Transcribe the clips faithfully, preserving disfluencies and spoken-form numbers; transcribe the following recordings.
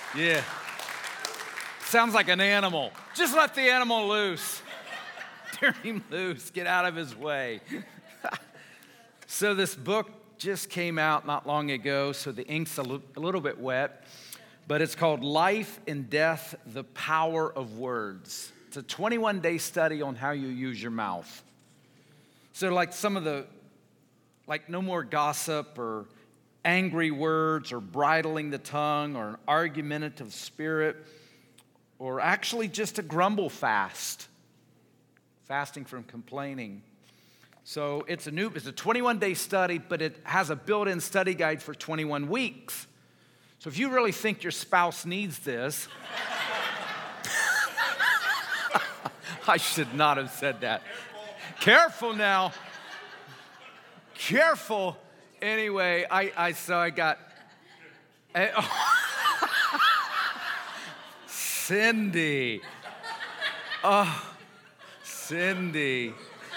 Yeah. Sounds like an animal. Just let the animal loose. Turn him loose. Get out of his way. So this book just came out not long ago, so the ink's a, l- a little bit wet, but it's called Life and Death, The Power of Words. It's a twenty-one day study on how you use your mouth. So like some of the, like no more gossip or angry words or bridling the tongue or an argumentative spirit or actually just a grumble fast, fasting from complaining. So it's a new, it's a twenty-one day study, but it has a built-in study guide for twenty-one weeks. So if you really think your spouse needs this, I should not have said that. Careful, Careful now. Careful. Anyway, I, I so I got I, oh. Cindy. Oh, Cindy.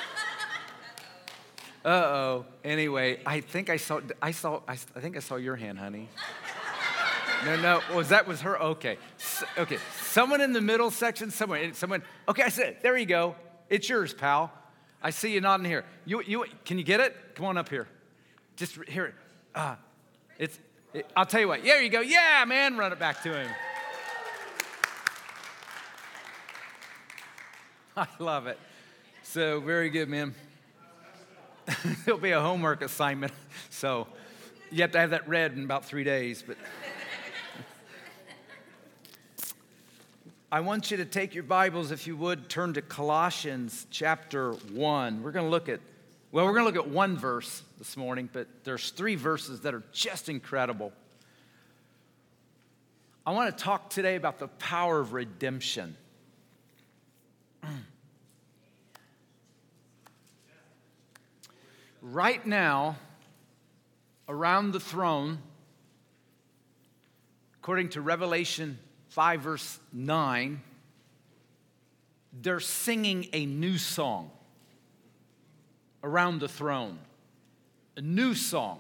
Uh-oh. Anyway, I think I saw, I saw, I, I think I saw your hand, honey. No, no, was that was her? Okay. So, okay, someone in the middle section, someone, someone, okay, I said, there you go. It's yours, pal. I see you nodding here. You, you, can you get it? Come on up here. Just hear it. Uh, it's, it, I'll tell you what. There you go. Yeah, man, run it back to him. I love it. So, very good, man. It'll be a homework assignment. So you have to have that read in about three days. But I want you to take your Bibles, if you would, turn to Colossians chapter one. We're going to look at, well, we're going to look at one verse this morning, but there's three verses that are just incredible. I want to talk today about the power of redemption. Right now, around the throne, according to Revelation five, verse nine, they're singing a new song around the throne. A new song.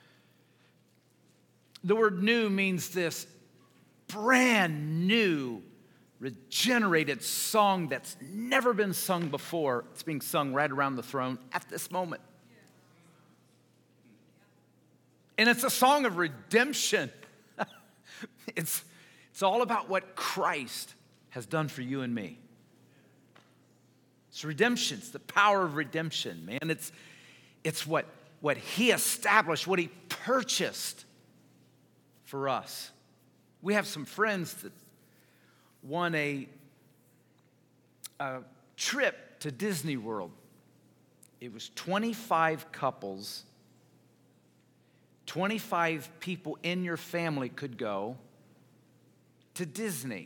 The word new means this brand new, regenerated song that's never been sung before. It's being sung right around the throne at this moment. And it's a song of redemption. it's, it's all about what Christ has done for you and me. It's redemption. It's the power of redemption, man. It's, it's what, what he established, what he purchased for us. We have some friends that won a, a trip to Disney World. It was twenty-five couples. twenty-five people in your family could go to Disney.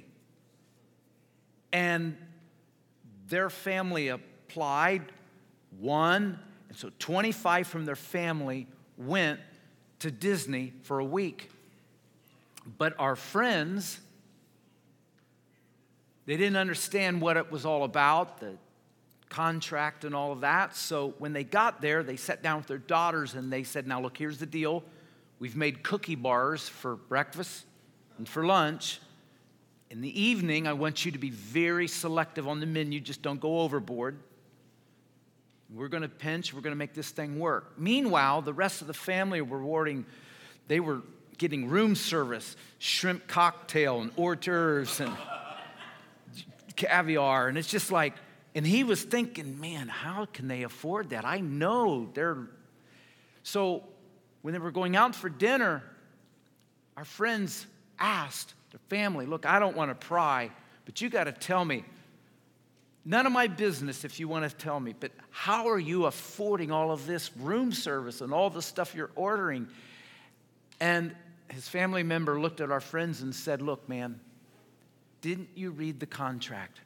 And their family applied, won, and so twenty-five from their family went to Disney for a week. But our friends, they didn't understand what it was all about, the contract and all of that. So when they got there, they sat down with their daughters and they said, now look, here's the deal. We've made cookie bars for breakfast and for lunch. In the evening, I want you to be very selective on the menu. Just don't go overboard. We're going to pinch. We're going to make this thing work. Meanwhile, the rest of the family were rewarding. They were getting room service, shrimp cocktail and hors d'oeuvres and caviar. And it's just like, and he was thinking, man, how can they afford that? I know they're... So when they were going out for dinner, our friends asked their family, look, I don't want to pry, but you got to tell me, none of my business if you want to tell me, but how are you affording all of this room service and all the stuff you're ordering? And his family member looked at our friends and said, look, man, didn't you read the contract?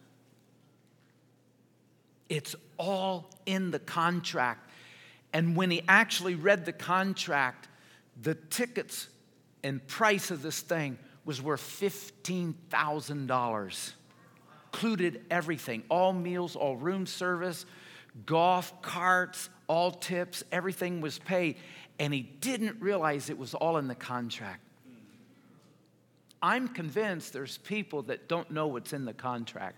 It's all in the contract. And when he actually read the contract, the tickets and price of this thing was worth fifteen thousand dollars. Included everything, all meals, all room service, golf carts, all tips, everything was paid. And he didn't realize it was all in the contract. I'm convinced there's people that don't know what's in the contract.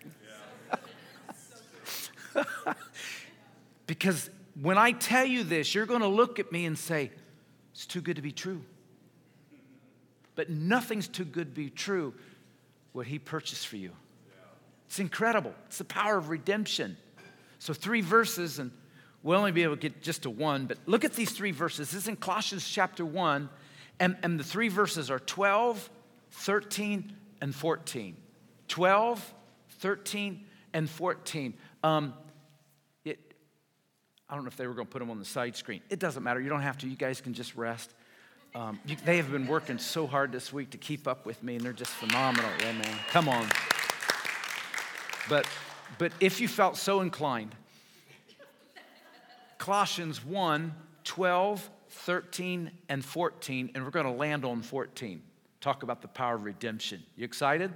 Yeah. Because when I tell you this, you're going to look at me and say, it's too good to be true. But nothing's too good to be true what he purchased for you. It's incredible. It's the power of redemption. So three verses, and we'll only be able to get just to one, but look at these three verses. This is in Colossians chapter one, and, and the three verses are twelve, thirteen, and fourteen. twelve, thirteen, and fourteen. Um, it, I don't know if they were going to put them on the side screen. It doesn't matter. You don't have to. You guys can just rest. Um, you, they have been working so hard this week to keep up with me, and they're just phenomenal. Yeah, man. Come on. But, but if you felt so inclined, Colossians one, twelve, thirteen, and fourteen, and we're going to land on fourteen. Talk about the power of redemption. You excited?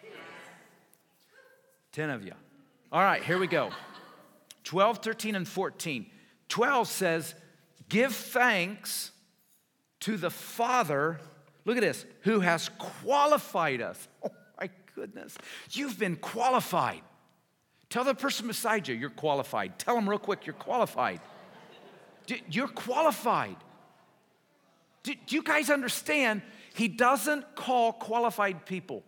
Ten of you. All right, here we go. twelve, thirteen, and fourteen. twelve says, give thanks to the Father, look at this, who has qualified us. Oh my goodness, you've been qualified. Tell the person beside you, you're qualified. Tell them real quick, you're qualified. You're qualified. Do you guys understand? He doesn't call qualified people.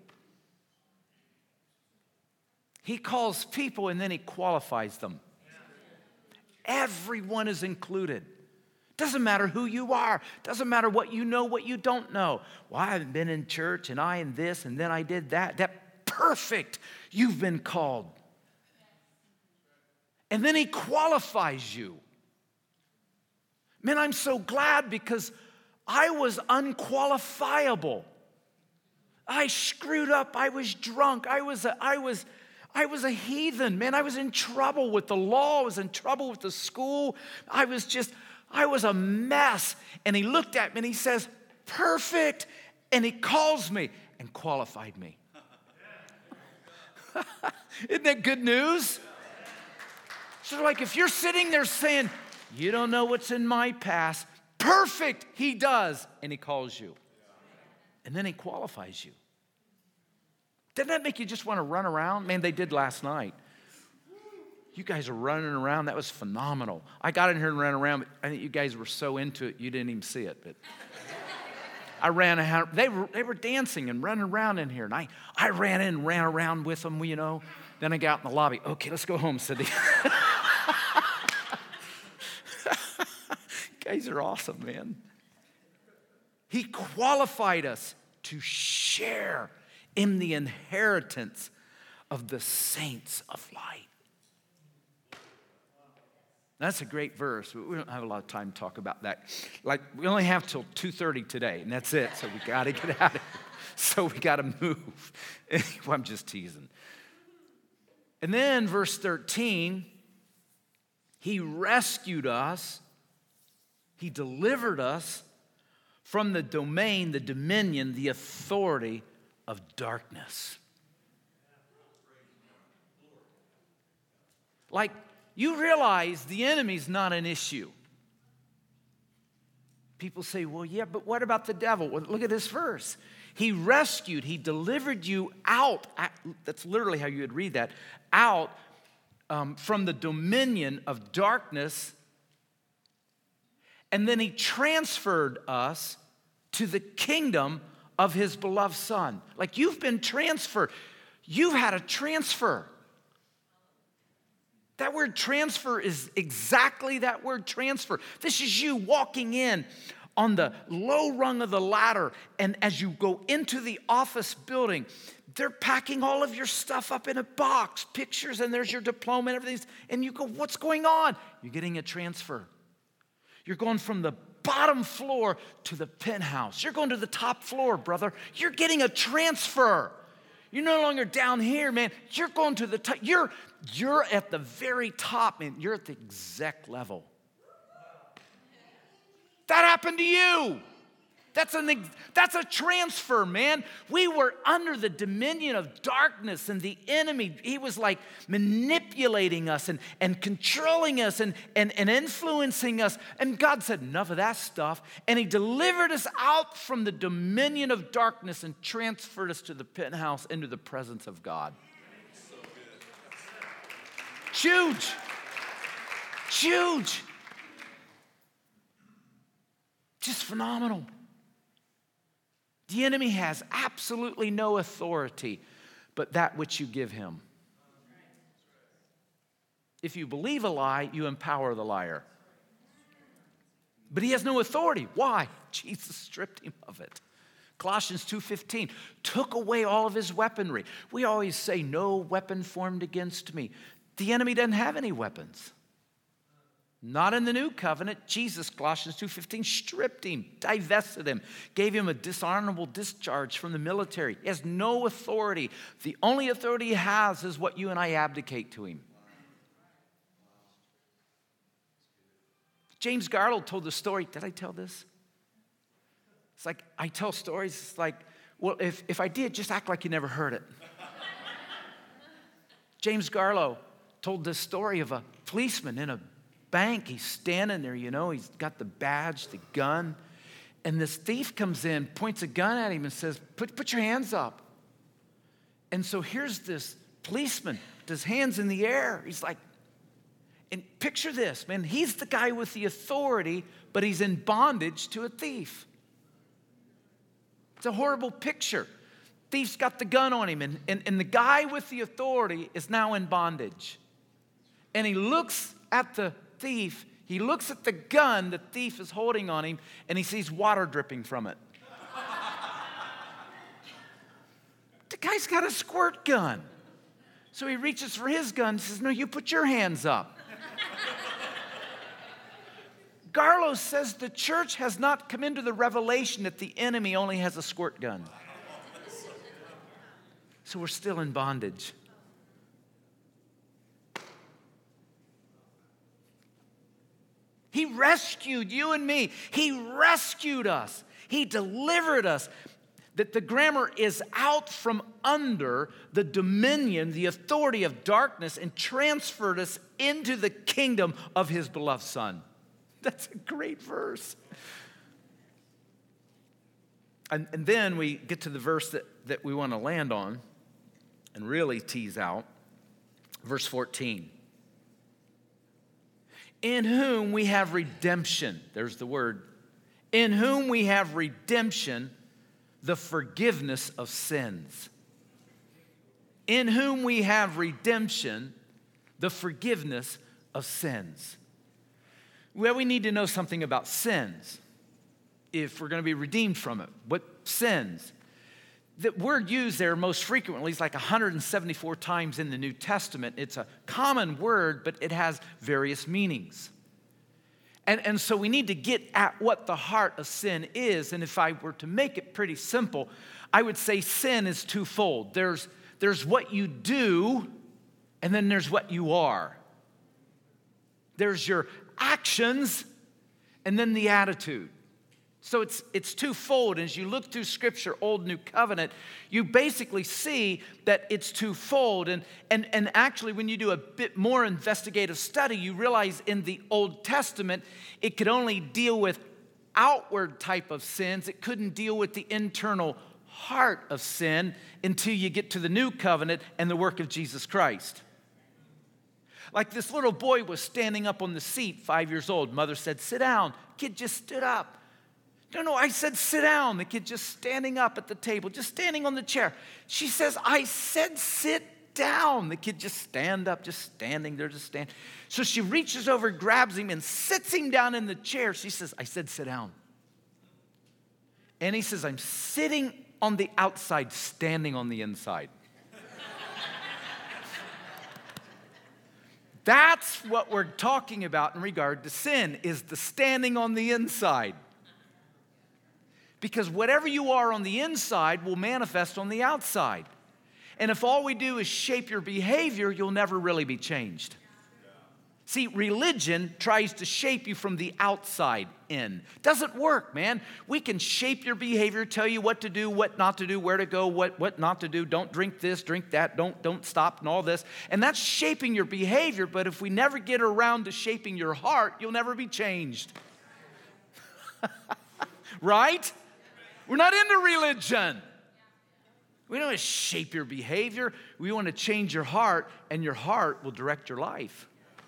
He calls people and then he qualifies them. Everyone is included. Doesn't matter who you are. Doesn't matter what you know, what you don't know. Well, I haven't been in church and I and this and then I did that. That perfect. You've been called. And then he qualifies you. Man, I'm so glad because I was unqualifiable. I screwed up. I was drunk. I was a, I was, I was a heathen. Man, I was in trouble with the law. I was in trouble with the school. I was just, I was a mess. And he looked at me and he says, perfect. And he calls me and qualified me. Isn't that good news? So like if you're sitting there saying, you don't know what's in my past, perfect, he does, and he calls you. And then he qualifies you. Doesn't that make you just want to run around? Man, they did last night. You guys are running around. That was phenomenal. I got in here and ran around, but I think you guys were so into it, you didn't even see it. But I ran around. They were, they were dancing and running around in here, and I, I ran in and ran around with them, you know. Then I got out in the lobby. Okay, let's go home, Cindy. Guys are awesome, man. He qualified us to share in the inheritance of the saints of light. That's a great verse. We don't have a lot of time to talk about that. Like, we only have till two thirty today, and that's it. So we got to get out of here. So we got to move. Well, I'm just teasing. And then verse thirteen, he rescued us. He delivered us from the domain, the dominion, the authority of darkness. Like, you realize the enemy's not an issue. People say, well, yeah, but what about the devil? Well, look at this verse. He rescued, he delivered you out. That's literally how you would read that. Out um, from the dominion of darkness. And then he transferred us to the kingdom of his beloved Son. Like, you've been transferred. You've had a transfer. That word transfer is exactly that word transfer. This is you walking in on the low rung of the ladder, and as you go into the office building, they're packing all of your stuff up in a box, pictures, and there's your diploma and everything. And you go, what's going on? You're getting a transfer. You're going from the bottom floor to the penthouse. You're going to the top floor, brother. You're getting a transfer. You're no longer down here, man. You're going to the top. You're, you're at the very top, man. You're at the exec level. That happened to you. That's, an, that's a transfer, man. We were under the dominion of darkness and the enemy. He was like manipulating us and, and controlling us and, and, and influencing us. And God said, enough of that stuff. And he delivered us out from the dominion of darkness and transferred us to the penthouse into the presence of God. So huge. Huge. Just phenomenal. The enemy has absolutely no authority but that which you give him. If you believe a lie, you empower the liar. But he has no authority. Why? Jesus stripped him of it. Colossians two fifteen, took away all of his weaponry. We always say, no weapon formed against me. The enemy doesn't have any weapons. Not in the new covenant. Jesus, Colossians two fifteen, stripped him, divested him, gave him a dishonorable discharge from the military. He has no authority. The only authority he has is what you and I abdicate to him. James Garland told the story. Did I tell this? It's like, I tell stories. It's like, well, if, if I did, just act like you never heard it. James Garlow told this story of a policeman in a bank. He's standing there, you know, he's got the badge, the gun, and this thief comes in, points a gun at him and says, put, put your hands up. And so here's this policeman with his hands in the air. He's like, and picture this, man, he's the guy with the authority, but he's in bondage to a thief. It's a horrible picture. Thief's got the gun on him, and, and, and the guy with the authority is now in bondage. And he looks at the thief, he looks at the gun the thief is holding on him, and he sees water dripping from it. The guy's got a squirt gun. So he reaches for his gun and says, no, you put your hands up. Garlow says the church has not come into the revelation that the enemy only has a squirt gun. So we're still in bondage. He rescued you and me. He rescued us. He delivered us. That the grammar is out from under the dominion, the authority of darkness, and transferred us into the kingdom of his beloved Son. That's a great verse. And, and then we get to the verse that, that we want to land on and really tease out. Verse fourteen. In whom we have redemption. There's the word. In whom we have redemption, the forgiveness of sins. In whom we have redemption, the forgiveness of sins. Well, we need to know something about sins if we're going to be redeemed from it. What sins? The word used there most frequently is like one hundred seventy-four times in the New Testament. It's a common word, but it has various meanings. And, and so we need to get at what the heart of sin is. And if I were to make it pretty simple, I would say sin is twofold. There's, there's what you do, and then there's what you are. There's your actions, and then the attitude. So it's it's twofold. As you look through Scripture, Old, New Covenant, you basically see that it's twofold. And, and, and actually, when you do a bit more investigative study, you realize in the Old Testament, it could only deal with outward type of sins. It couldn't deal with the internal heart of sin until you get to the New Covenant and the work of Jesus Christ. Like this little boy was standing up on the seat, five years old. Mother said, sit down. Kid just stood up. No, no, I said sit down. The kid just standing up at the table, just standing on the chair. She says, I said sit down. The kid just stand up, just standing there, just stand. So she reaches over, grabs him, and sits him down in the chair. She says, I said sit down. And he says, I'm sitting on the outside, standing on the inside. That's what we're talking about in regard to sin, is the standing on the inside. Because whatever you are on the inside will manifest on the outside. And if all we do is shape your behavior, you'll never really be changed. See, religion tries to shape you from the outside in. Doesn't work, man. We can shape your behavior, tell you what to do, what not to do, where to go, what, what not to do. Don't drink this, drink that, don't, don't stop, and all this. And that's shaping your behavior, but if we never get around to shaping your heart, you'll never be changed. Right? We're not into religion. We don't want to shape your behavior. We want to change your heart, and your heart will direct your life.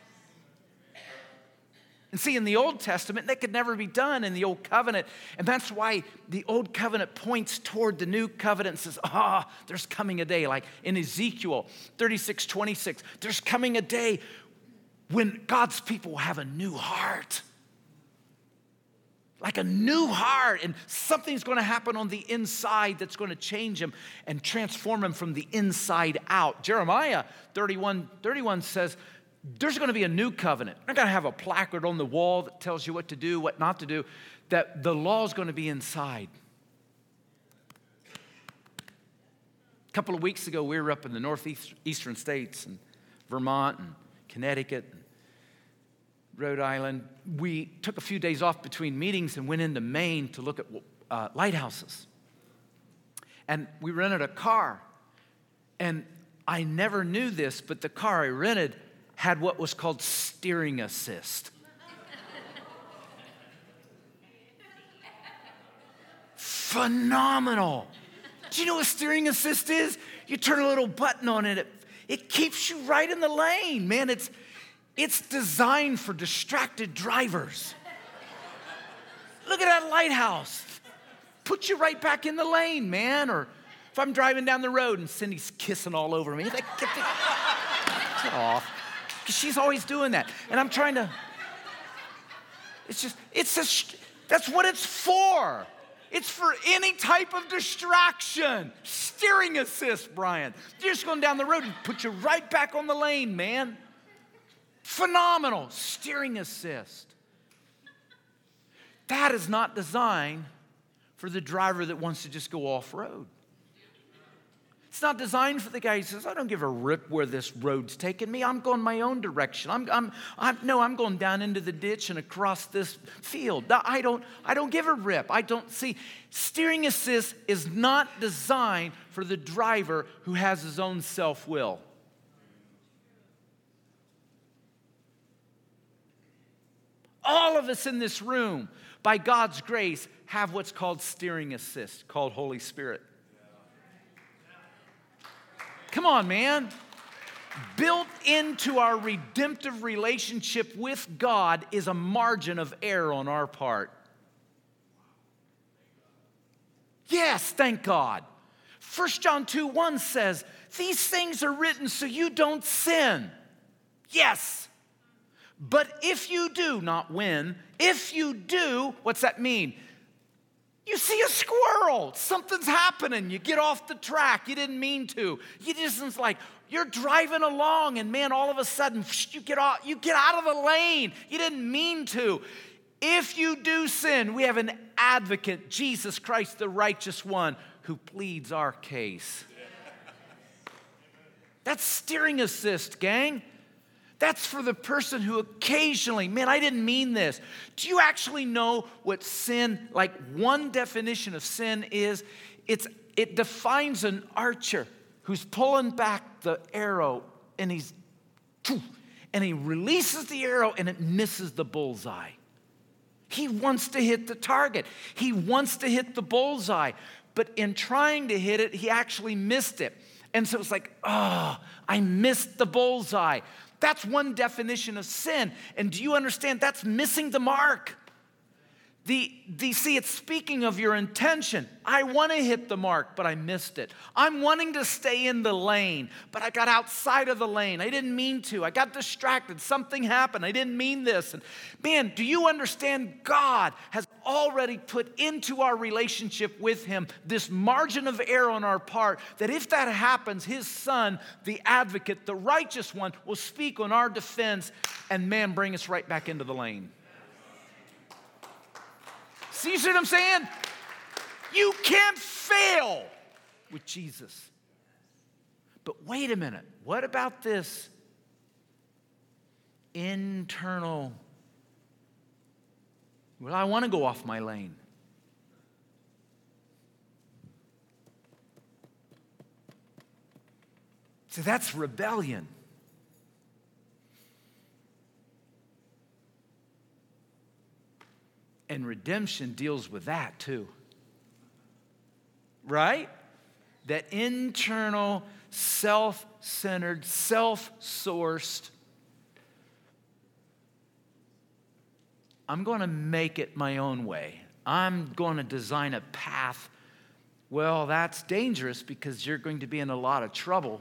And see, in the Old Testament, that could never be done in the Old Covenant. And that's why the Old Covenant points toward the New Covenant and says, ah, oh, there's coming a day, like in Ezekiel thirty-six twenty-six, there's coming a day when God's people will have a new heart. Like a new heart, and something's going to happen on the inside that's going to change them and transform them from the inside out. Jeremiah thirty-one thirty-one says, there's going to be a new covenant. They're going to have a placard on the wall that tells you what to do, what not to do, that the law is going to be inside. A couple of weeks ago, we were up in the northeastern states, and Vermont and Connecticut and Rhode Island. We took a few days off between meetings and went into Maine to look at uh, lighthouses. And we rented a car. And I never knew this, but the car I rented had what was called steering assist. Phenomenal. Do you know what steering assist is? You turn a little button on it. It, it keeps you right in the lane, man. It's, it's designed for distracted drivers. Look at that lighthouse. Put you right back in the lane, man. Or if I'm driving down the road and Cindy's kissing all over me, like, get, the, get off. Because she's always doing that. And I'm trying to, it's just, it's a, that's what it's for. It's for any type of distraction. Steering assist, Brian. You're just going down the road and put you right back on the lane, man. Phenomenal. Steering assist. That is not designed for the driver that wants to just go off-road. It's not designed for the guy who says, I don't give a rip where this road's taking me. I'm going my own direction. I'm, I'm, I'm, no, I'm going down into the ditch and across this field. No, I don't, I don't give a rip. I don't see. Steering assist is not designed for the driver who has his own self-will. All of us in this room, by God's grace, have what's called steering assist, called Holy Spirit. Come on, man. Built into our redemptive relationship with God is a margin of error on our part. Yes, thank God. First John two one says, these things are written so you don't sin. Yes. But if you do, not when, if you do, what's that mean? You see a squirrel, something's happening, you get off the track, you didn't mean to. You just, it's like, you're driving along and man, all of a sudden, you get off, you get out of the lane, you didn't mean to. If you do sin, we have an advocate, Jesus Christ, the righteous one, who pleads our case. That's steering assist, gang. That's for the person who occasionally, man, I didn't mean this. Do you actually know what sin, like one definition of sin is? It's it defines an archer who's pulling back the arrow and he's, and he releases the arrow and it misses the bullseye. He wants to hit the target. He wants to hit the bullseye. But in trying to hit it, he actually missed it. And so it's like, oh, I missed the bullseye. That's one definition of sin. And do you understand? That's missing the mark. The, the, see, it's speaking of your intention. I want to hit the mark, but I missed it. I'm wanting to stay in the lane, but I got outside of the lane. I didn't mean to. I got distracted. Something happened. I didn't mean this. And man, do you understand? God has already put into our relationship with him this margin of error on our part, that if that happens, his son, the advocate, the righteous one, will speak on our defense and man, bring us right back into the lane. See, you see what I'm saying? You can't fail with Jesus. But wait a minute. What about this? internal, well, I want to go off my lane. So that's rebellion. And redemption deals with that too. Right? That internal, self-centered, self-sourced, I'm going to make it my own way. I'm going to design a path. Well, that's dangerous because you're going to be in a lot of trouble.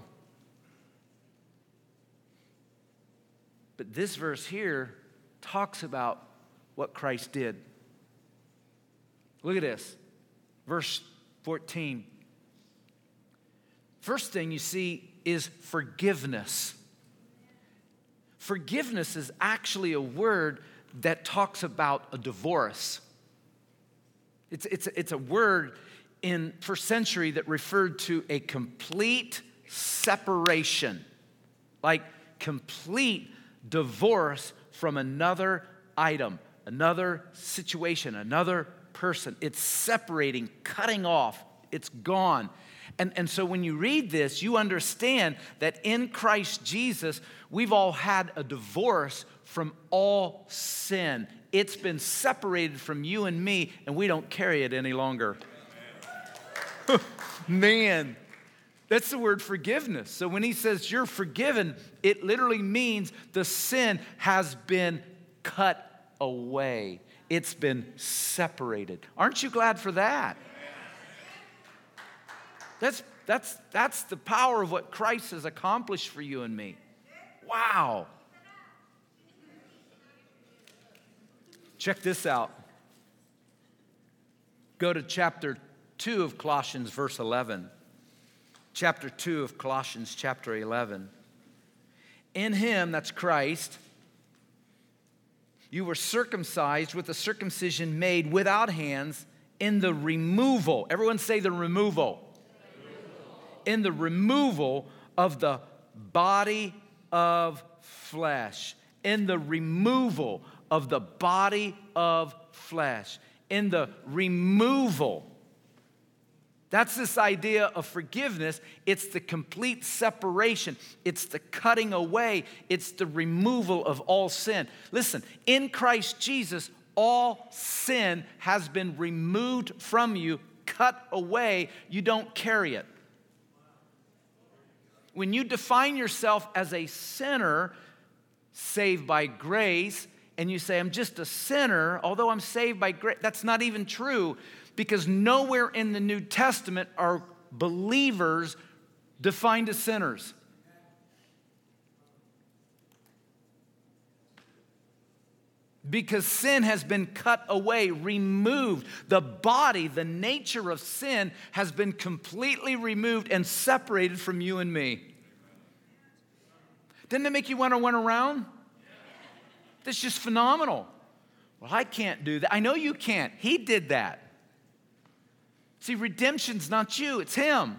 But this verse here talks about what Christ did. Look at this, verse fourteen. First thing you see is forgiveness. Forgiveness is actually a word that talks about a divorce. It's, it's, it's a word in first century that referred to a complete separation, like complete divorce from another item, another situation, another person. It's separating, cutting off. It's gone. And, and so when you read this, you understand that in Christ Jesus, we've all had a divorce from all sin. It's been separated from you and me, and we don't carry it any longer. Man, that's the word forgiveness. So when he says you're forgiven, it literally means the sin has been cut away. It's been separated. Aren't you glad for that? That's, that's, that's the power of what Christ has accomplished for you and me. Wow. Check this out. Go to chapter two of Colossians, verse eleven. Chapter two of Colossians, chapter eleven. In him, that's Christ, you were circumcised with a circumcision made without hands in the removal. Everyone say the removal. In the removal of the body of flesh. In the removal of the body of flesh. In the removal. That's this idea of forgiveness. It's the complete separation. It's the cutting away. It's the removal of all sin. Listen, in Christ Jesus, all sin has been removed from you, cut away. You don't carry it. When you define yourself as a sinner, saved by grace, and you say, I'm just a sinner, although I'm saved by grace, that's not even true, because nowhere in the New Testament are believers defined as sinners. Because sin has been cut away, removed. The body, the nature of sin has been completely removed and separated from you and me. Didn't it make you want to run around? That's just phenomenal. Well, I can't do that. I know you can't. He did that. See, redemption's not you, it's him.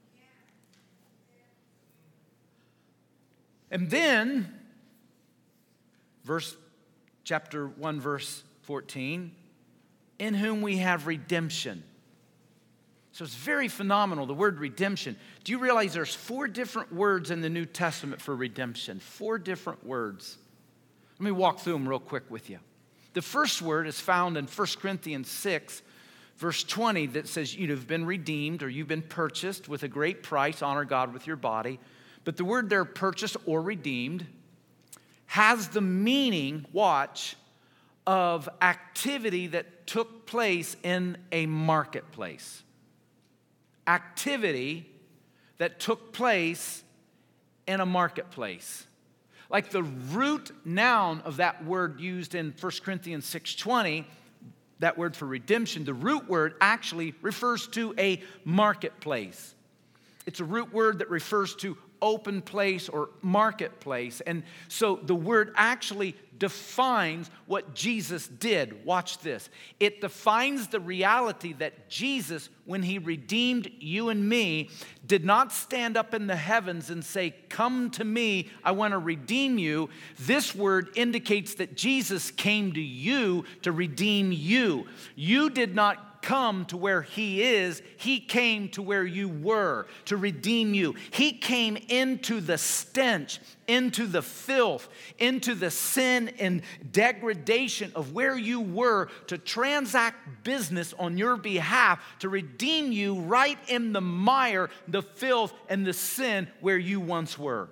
And then, verse Chapter one, verse fourteen, in whom we have redemption. So it's very phenomenal, the word redemption. Do you realize there's four different words in the New Testament for redemption? Four different words. Let me walk through them real quick with you. The first word is found in First Corinthians six, verse twenty, that says you've been redeemed or you've been purchased with a great price. Honor God with your body. But the word there, purchased or redeemed, has the meaning, watch, of activity that took place in a marketplace. Activity that took place in a marketplace. Like the root noun of that word used in First Corinthians six twenty, that word for redemption, the root word actually refers to a marketplace. it's a root word that refers to open place or marketplace. And so the word actually defines what Jesus did. Watch this. It defines the reality that Jesus, when he redeemed you and me, did not stand up in the heavens and say, "Come to me, I want to redeem you." This word indicates that Jesus came to you to redeem you. You did not come to where he is. He came to where you were to redeem you. He came into the stench, into the filth, into the sin and degradation of where you were to transact business on your behalf, to redeem you right in the mire, the filth, and the sin where you once were.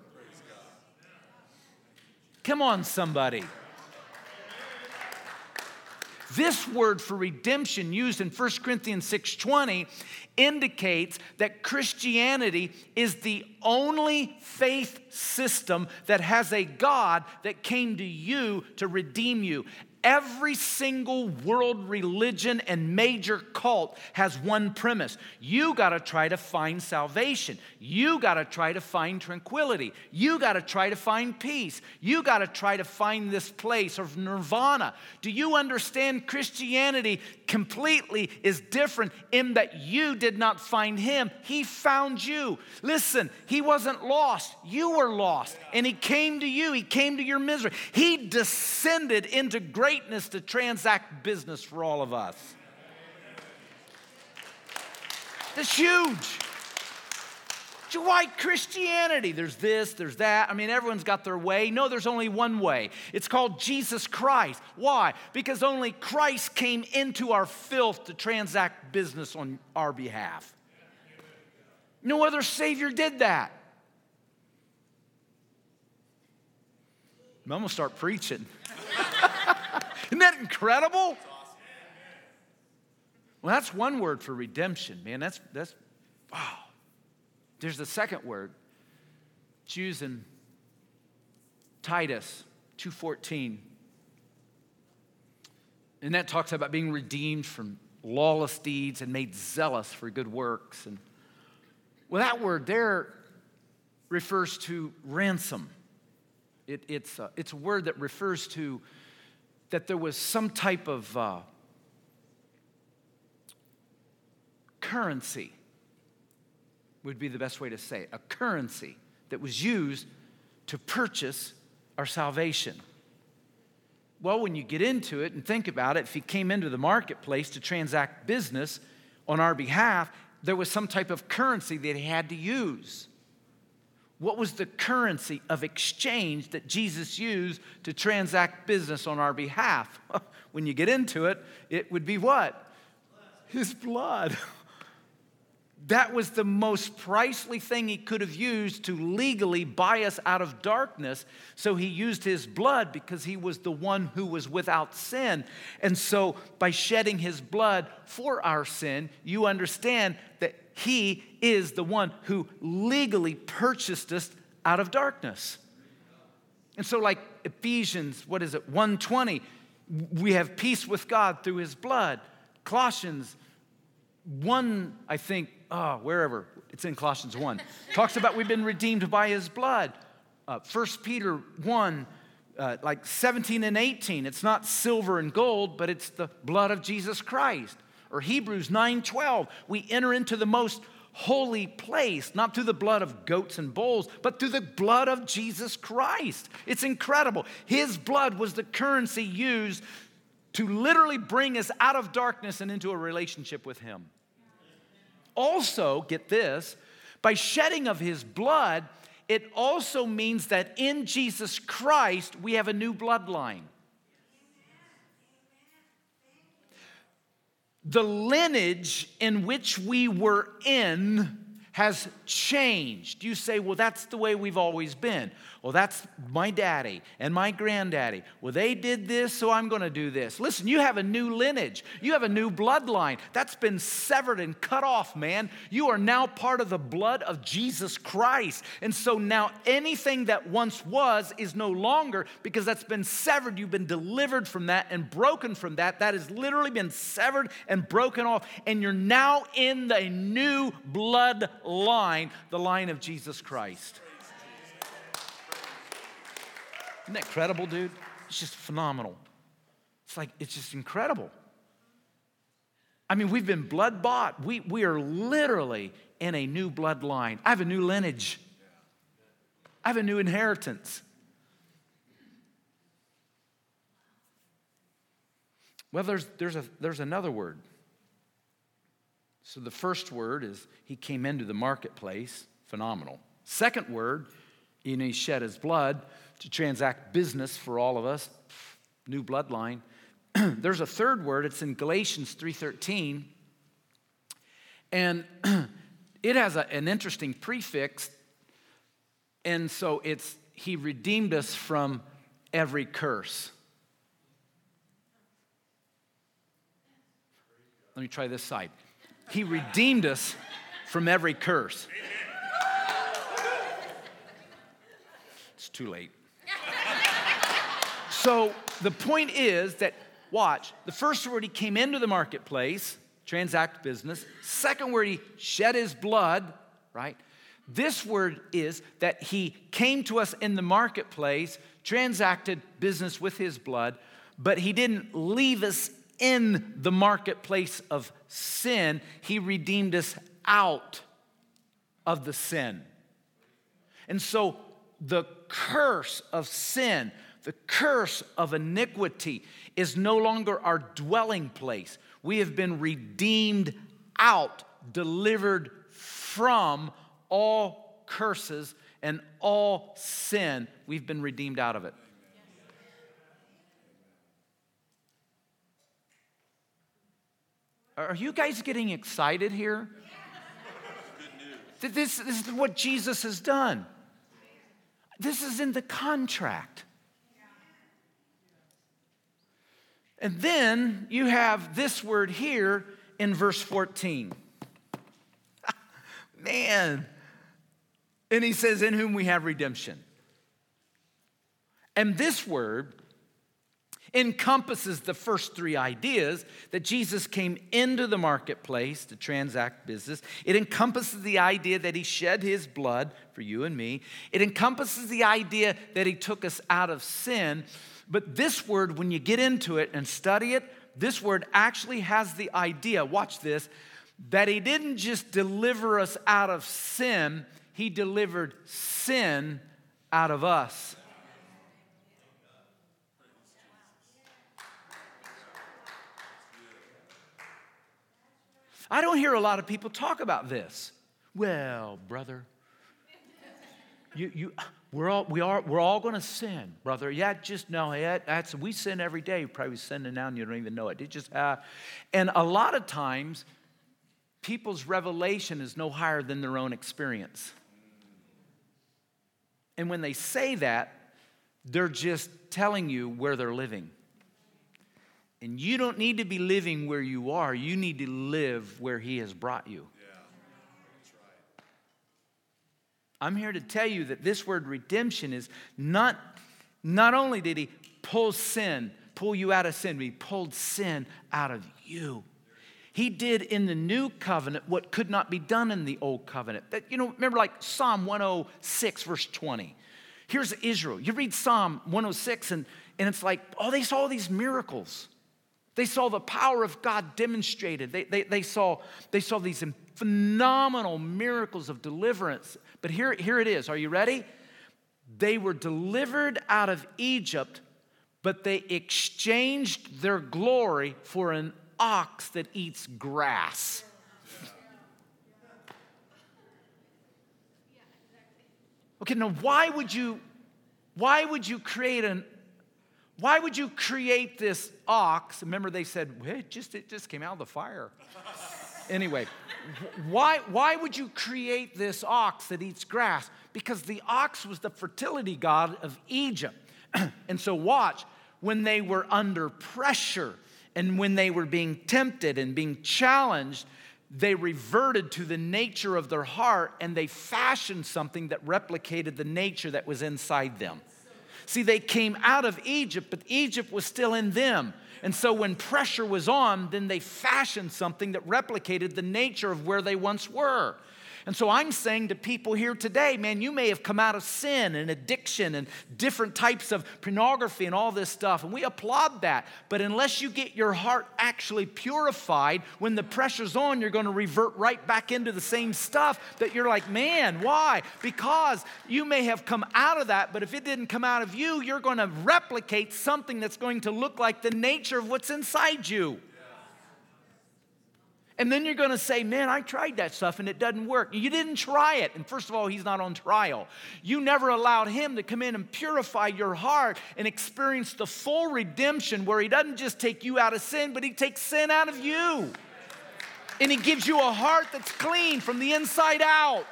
Come on, somebody. This word for redemption used in First Corinthians six twenty indicates that Christianity is the only faith system that has a God that came to you to redeem you. Every single world religion and major cult has one premise. You got to try to find salvation. You got to try to find tranquility. You got to try to find peace. You got to try to find this place of nirvana. Do you understand Christianity completely is different in that you did not find him. He found you. Listen, he wasn't lost. You were lost. And he came to you. He came to your misery. He descended into greatness to transact business for all of us. That's huge. So why Christianity? There's this, there's that. I mean, everyone's got their way. No, there's only one way. It's called Jesus Christ. Why? Because only Christ came into our filth to transact business on our behalf. No other Savior did that. I'm going to start preaching. Isn't that incredible? Well, that's one word for redemption, man. That's, that's wow. There's the second word. It's used in Titus two fourteen. And that talks about being redeemed from lawless deeds and made zealous for good works. And well, that word there refers to ransom. It, it's, a, it's a word that refers to that there was some type of uh, currency, would be the best way to say it, a currency that was used to purchase our salvation. Well, when you get into it and think about it, if he came into the marketplace to transact business on our behalf, there was some type of currency that he had to use. What was the currency of exchange that Jesus used to transact business on our behalf? When you get into it, it would be what? His blood. That was the most pricely thing he could have used to legally buy us out of darkness. So he used his blood because he was the one who was without sin. And so by shedding his blood for our sin, you understand that he is the one who legally purchased us out of darkness. And so like Ephesians, what is it, one twenty, we have peace with God through his blood. Colossians one, I think, oh, wherever, it's in Colossians one, talks about we've been redeemed by his blood. Uh, First Peter one, uh, like seventeen and eighteen, it's not silver and gold, but it's the blood of Jesus Christ. Or Hebrews nine twelve, we enter into the most holy place, not through the blood of goats and bulls, but through the blood of Jesus Christ. It's incredible. His blood was the currency used to literally bring us out of darkness and into a relationship with him. Also, get this, by shedding of his blood, it also means that in Jesus Christ, we have a new bloodline. The lineage in which we were in has changed. You say, well, that's the way we've always been. Well, that's my daddy and my granddaddy. Well, they did this, so I'm going to do this. Listen, you have a new lineage. You have a new bloodline. That's been severed and cut off, man. You are now part of the blood of Jesus Christ. And so now anything that once was is no longer, because that's been severed. You've been delivered from that and broken from that. That has literally been severed and broken off. And you're now in the new bloodline. line, the line of Jesus Christ. Isn't that incredible, dude? It's just phenomenal. It's like, it's just incredible. I mean, we've been blood bought. We, we are literally in a new bloodline. I have a new lineage. I have a new inheritance. Well, there's, there's, a, there's another word. So the first word is he came into the marketplace. Phenomenal. Second word, you know, he shed his blood to transact business for all of us. New bloodline. There's a third word. It's in Galatians three thirteen. And it has a, an interesting prefix. And so it's, he redeemed us from every curse. Let me try this side. He redeemed us from every curse. It's too late. So the point is that, watch, the first word, he came into the marketplace, transact business. Second word, he shed his blood, right? This word is that he came to us in the marketplace, transacted business with his blood, but he didn't leave us in the marketplace of sin. He redeemed us out of the sin. And so the curse of sin, the curse of iniquity is no longer our dwelling place. We have been redeemed out, delivered from all curses and all sin. We've been redeemed out of it. Are you guys getting excited here? This, this is what Jesus has done. This is in the contract. And then you have this word here in verse fourteen. Man. And he says, in whom we have redemption. And this word encompasses the first three ideas that Jesus came into the marketplace to transact business. It encompasses the idea that he shed his blood for you and me. It encompasses the idea that he took us out of sin. But this word, when you get into it and study it, this word actually has the idea, watch this, that he didn't just deliver us out of sin, he delivered sin out of us. I don't hear a lot of people talk about this. Well, brother, you, you, we're all, we are, we're all going to sin, brother. Yeah, just no, yeah, that's, we sin every day. You're probably sinning now and you don't even know it. It just, uh, and a lot of times, people's revelation is no higher than their own experience. And when they say that, they're just telling you where they're living. And you don't need to be living where you are. You need to live where he has brought you. Yeah, that's right. I'm here to tell you that this word redemption is not, not only did he pull sin, pull you out of sin, but he pulled sin out of you. He did in the new covenant what could not be done in the old covenant. That, you know, remember like Psalm one oh six, verse twenty. Here's Israel. You read Psalm one oh six and, and it's like, oh, they saw these miracles. They saw the power of God demonstrated. They, they, they, saw, they saw these phenomenal miracles of deliverance. But here, here it is. Are you ready? They were delivered out of Egypt, but they exchanged their glory for an ox that eats grass. Okay, now why would you, why would you create an Why would you create this ox? Remember they said, well, it just, it just came out of the fire. Anyway, why, why would you create this ox that eats grass? Because the ox was the fertility god of Egypt. And so watch, when they were under pressure and when they were being tempted and being challenged, they reverted to the nature of their heart and they fashioned something that replicated the nature that was inside them. See, they came out of Egypt, but Egypt was still in them. And so when pressure was on, then they fashioned something that replicated the nature of where they once were. And so I'm saying to people here today, man, you may have come out of sin and addiction and different types of pornography and all this stuff, and we applaud that. But unless you get your heart actually purified, when the pressure's on, you're going to revert right back into the same stuff that you're like, man, why? Because you may have come out of that, but if it didn't come out of you, you're going to replicate something that's going to look like the nature of what's inside you. And then you're going to say, man, I tried that stuff and it doesn't work. You didn't try it. And first of all, he's not on trial. You never allowed him to come in and purify your heart and experience the full redemption where he doesn't just take you out of sin, but he takes sin out of you. And he gives you a heart that's clean from the inside out.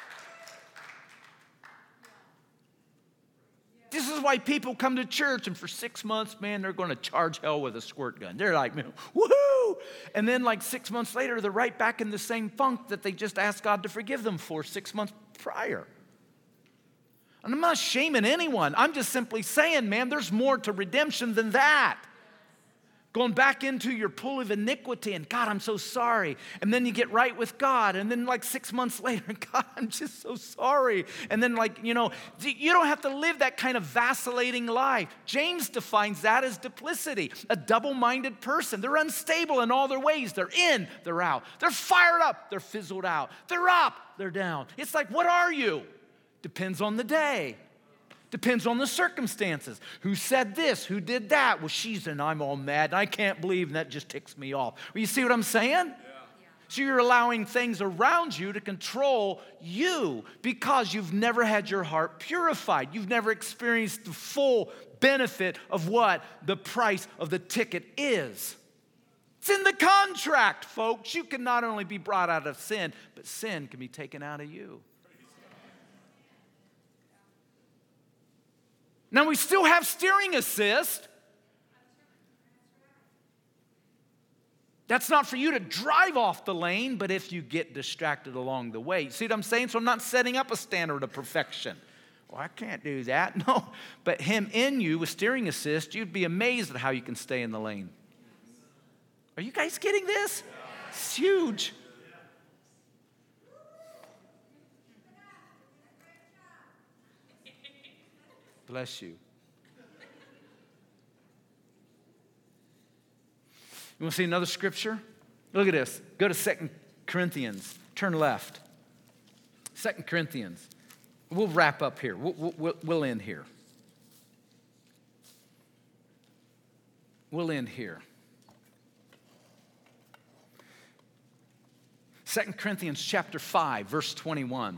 This is why people come to church and for six months, man, they're going to charge hell with a squirt gun. They're like, man, woohoo! And then like six months later, they're right back in the same funk that they just asked God to forgive them for six months prior. And I'm not shaming anyone. I'm just simply saying, man, there's more to redemption than that. Going back into your pool of iniquity and God, I'm so sorry. And then you get right with God. And then like six months later, God, I'm just so sorry. And then like, you know, you don't have to live that kind of vacillating life. James defines that as duplicity, a double-minded person. They're unstable in all their ways. They're in, they're out. They're fired up, they're fizzled out. They're up, they're down. It's like, what are you? Depends on the day. Depends on the circumstances. Who said this? Who did that? Well, she's and I'm all mad. And I can't believe, and that just ticks me off. Well, you see what I'm saying? Yeah. So you're allowing things around you to control you because you've never had your heart purified. You've never experienced the full benefit of what the price of the ticket is. It's in the contract, folks. You can not only be brought out of sin, but sin can be taken out of you. Now, we still have steering assist. That's not for you to drive off the lane, but if you get distracted along the way. See what I'm saying? So I'm not setting up a standard of perfection. Well, I can't do that. No, but him in you with steering assist, you'd be amazed at how you can stay in the lane. Are you guys getting this? It's huge. Bless you. You want to see another scripture? Look at this. Go to Second Corinthians. Turn left. Second Corinthians. We'll wrap up here. We'll, we'll, we'll end here. We'll end here. Second Corinthians chapter five, verse twenty-one.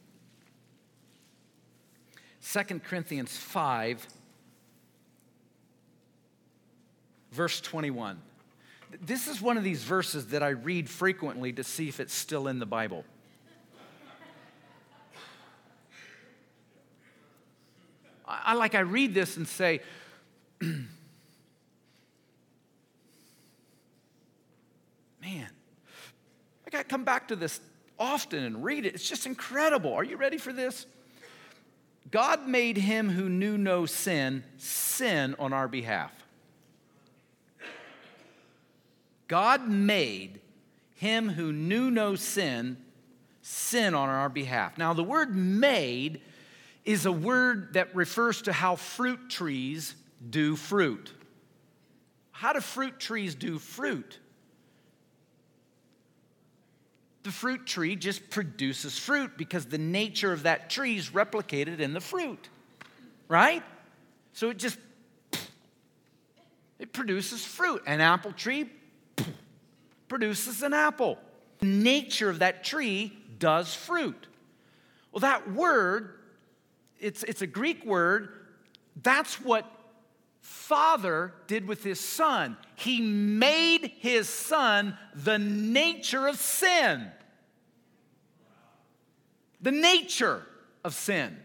Second Corinthians five, verse twenty-one. This is one of these verses that I read frequently to see if it's still in the Bible. I, I like I read this and say, man, I got to come back to this often and read it. It's just incredible. Are you ready for this? God made him who knew no sin, sin on our behalf. God made him who knew no sin, sin on our behalf. Now, the word made is a word that refers to how fruit trees do fruit. How do fruit trees do fruit? The fruit tree just produces fruit because the nature of that tree is replicated in the fruit, right? So it just, it produces fruit. An apple tree produces an apple. The nature of that tree does fruit. Well, that word, it's, it's a Greek word. That's what Father did with his Son. He made his Son the nature of sin. The nature of sin.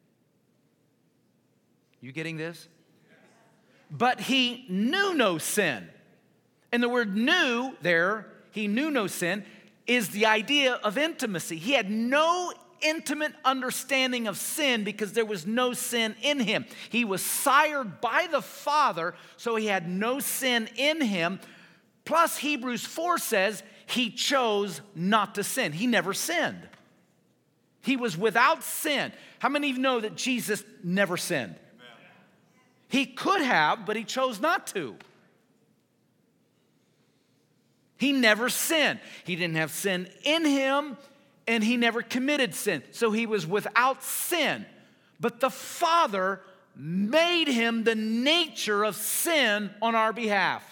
You getting this? But he knew no sin. And the word knew there, he knew no sin, is the idea of intimacy. He had no intimate understanding of sin because there was no sin in him. He was sired by the Father, so he had no sin in him. Plus, Hebrews four says he chose not to sin. He never sinned. He was without sin. How many of you know that Jesus never sinned? Amen. He could have, but he chose not to. He never sinned. He didn't have sin in him, and he never committed sin. So he was without sin. But the Father made him the nature of sin on our behalf.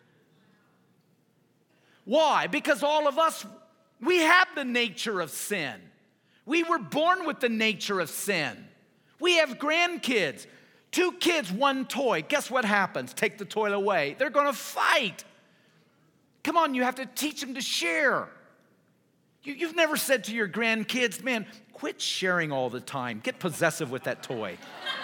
Why? Because all of us, we have the nature of sin. We were born with the nature of sin. We have grandkids. Two kids, one toy. Guess what happens? Take the toy away. They're going to fight. Come on, you have to teach them to share. You, you've never said to your grandkids, man, quit sharing all the time. Get possessive with that toy.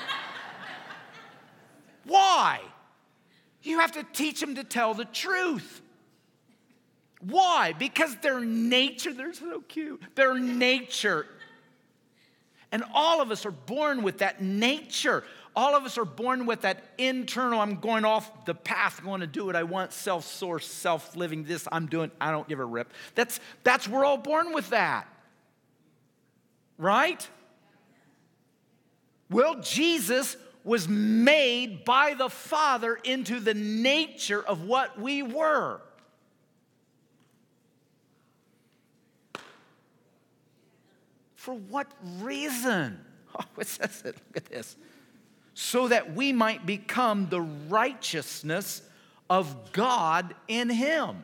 Why? You have to teach them to tell the truth. Why? Because their nature, they're so cute. Their nature. And all of us are born with that nature. All of us are born with that internal, I'm going off the path, going to do what I want, self-source, self-living, this I'm doing, I don't give a rip. That's, that's, we're all born with that. Right? Well, Jesus was made by the Father into the nature of what we were. For what reason? Oh, it says it. Look at this. So that we might become the righteousness of God in him.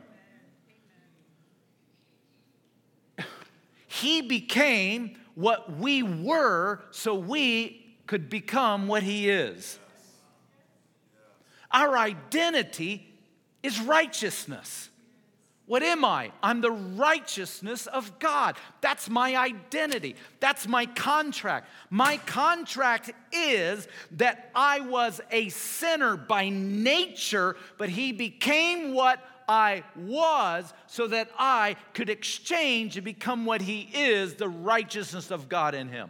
He became what we were so we could become what he is. Our identity is righteousness. What am I? I'm the righteousness of God. That's my identity. That's my contract. My contract is that I was a sinner by nature, but he became what I was so that I could exchange and become what he is, the righteousness of God in him.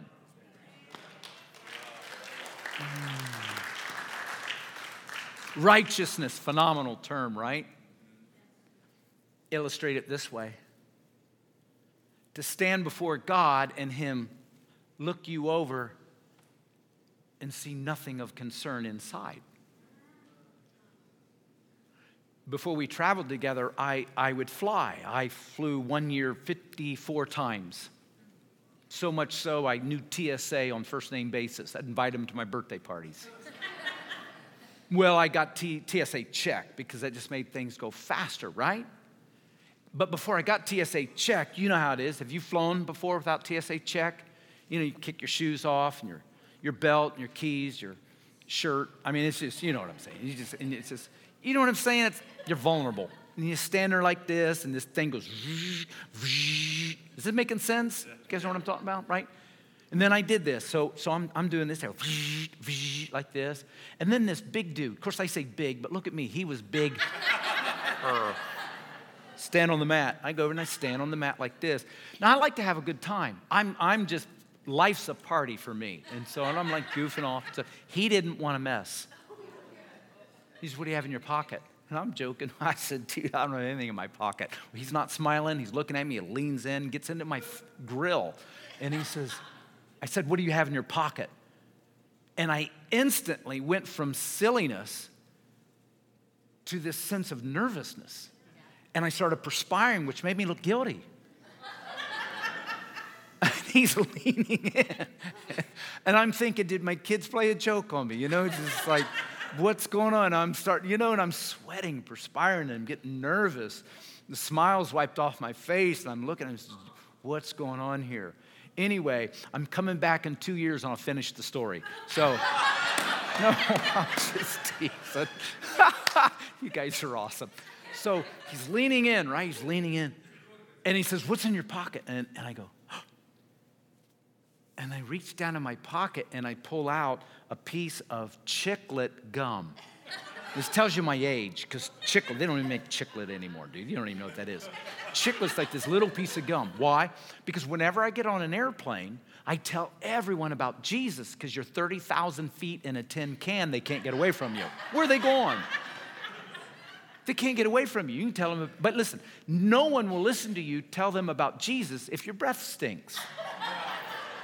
Righteousness, phenomenal term, right? Illustrate it this way. To stand before God and him look you over and see nothing of concern inside. Before we traveled together, I, I would fly. I flew one year fifty-four times. So much so, I knew T S A on first name basis. I'd invite them to my birthday parties. Well, I got T- TSA check because that just made things go faster, right? But before I got T S A check, you know how it is. Have you flown before without T S A check? You know, you kick your shoes off and your, your belt and your keys, your shirt. I mean, it's just, you know what I'm saying. You just, and it's just, you know what I'm saying? It's, you're vulnerable. And you stand there like this, and this thing goes, is it making sense? You guys know what I'm talking about, right? And then I did this. So, so I'm, I'm doing this like this. And then this big dude, of course I say big, but look at me. He was big. Stand on the mat. I go over and I stand on the mat like this. Now, I like to have a good time. I'm, I'm just, life's a party for me. And so I'm like goofing off. So he didn't want to mess. He said, what do you have in your pocket? And I'm joking. I said, dude, I don't have anything in my pocket. He's not smiling. He's looking at me. He leans in, gets into my f- grill. And he says, I said, what do you have in your pocket? And I instantly went from silliness to this sense of nervousness. And I started perspiring, which made me look guilty. And he's leaning in. And I'm thinking, did my kids play a joke on me? You know, it's just like, what's going on? I'm starting, you know, and I'm sweating, perspiring, and I'm getting nervous. The smile's wiped off my face, and I'm looking, and I'm saying, what's going on here? Anyway, I'm coming back in two years, and I'll finish the story. So, no, I'm just teasing. You guys are awesome. So he's leaning in, right? He's leaning in. And he says, what's in your pocket? And, and I go, oh. And I reach down in my pocket and I pull out a piece of chiclet gum. This tells you my age, because chiclet, they don't even make chiclet anymore, dude. You don't even know what that is. Chiclet's like this little piece of gum. Why? Because whenever I get on an airplane, I tell everyone about Jesus, because you're thirty thousand feet in a tin can, they can't get away from you. Where are they going? They can't get away from you. You can tell them, but listen, no one will listen to you tell them about Jesus if your breath stinks.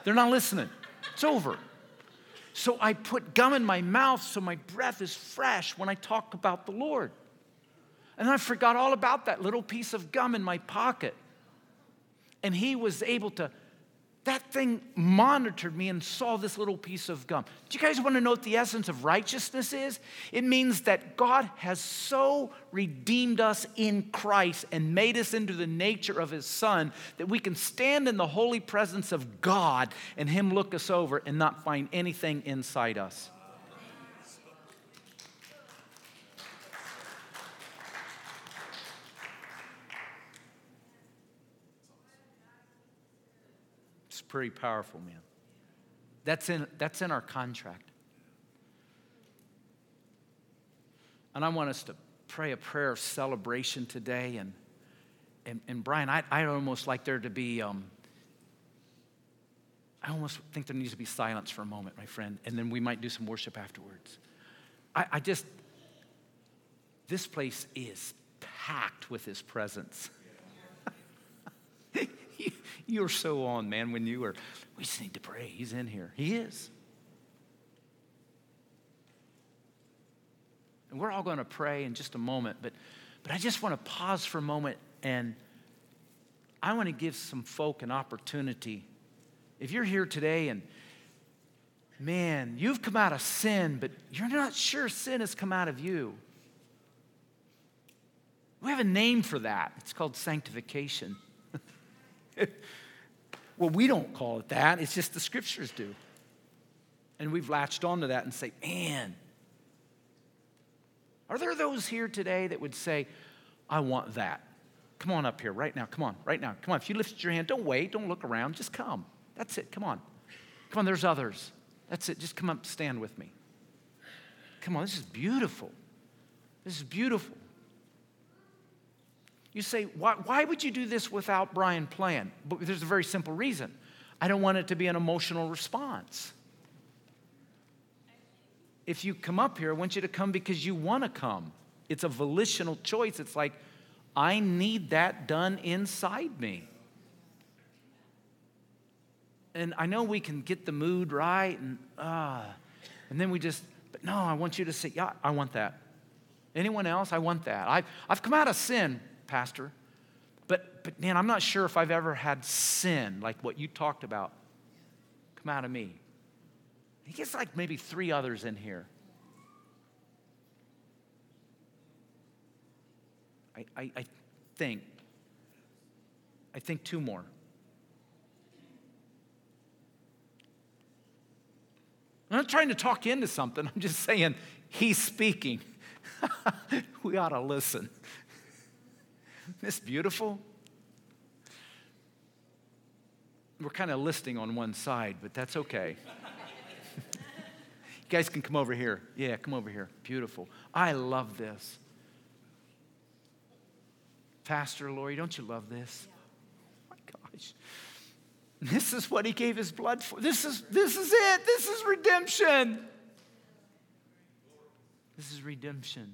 They're not listening. It's over. So I put gum in my mouth so my breath is fresh when I talk about the Lord. And I forgot all about that little piece of gum in my pocket. And he was able to, that thing monitored me and saw this little piece of gum. Do you guys want to know what the essence of righteousness is? It means that God has so redeemed us in Christ and made us into the nature of his Son that we can stand in the holy presence of God and him look us over and not find anything inside us. Pretty powerful, man. That's in, that's in our contract. And I want us to pray a prayer of celebration today. And, and, and Brian, I, I'd almost like there to be, um, I almost think there needs to be silence for a moment, my friend, and then we might do some worship afterwards. I, I just, this place is packed with his presence. You're so on, man, when you were, we just need to pray. He's in here. He is. And we're all going to pray in just a moment, but, but I just want to pause for a moment, and I want to give some folk an opportunity. If you're here today and, man, you've come out of sin, but you're not sure sin has come out of you. We have a name for that. It's called sanctification. Well, we don't call it that. It's just the scriptures do. And we've latched onto that and say, man, are there those here today that would say, I want that? Come on up here right now. Come on, right now. Come on. If you lift your hand, don't wait. Don't look around. Just come. That's it. Come on. Come on, there's others. That's it. Just come up, stand with me. Come on, this is beautiful. This is beautiful. You say, why, why would you do this without Brian playing? But there's a very simple reason. I don't want it to be an emotional response. If you come up here, I want you to come because you want to come. It's a volitional choice. It's like, I need that done inside me. And I know we can get the mood right, and ah, uh, and then we just, but no, I want you to say, yeah, I want that. Anyone else? I want that. I've, I've come out of sin, Pastor, but, but man, I'm not sure if I've ever had sin like what you talked about come out of me. He gets like maybe three others in here. I, I, I think, I think two more. I'm not trying to talk you into something. I'm just saying he's speaking. We ought to listen. Isn't this beautiful? We're kind of listing on one side, but that's okay. You guys can come over here. Yeah, come over here. Beautiful. I love this. Pastor Lori, don't you love this? Oh my gosh. This is what he gave his blood for. This is, this is it. This is redemption. This is redemption.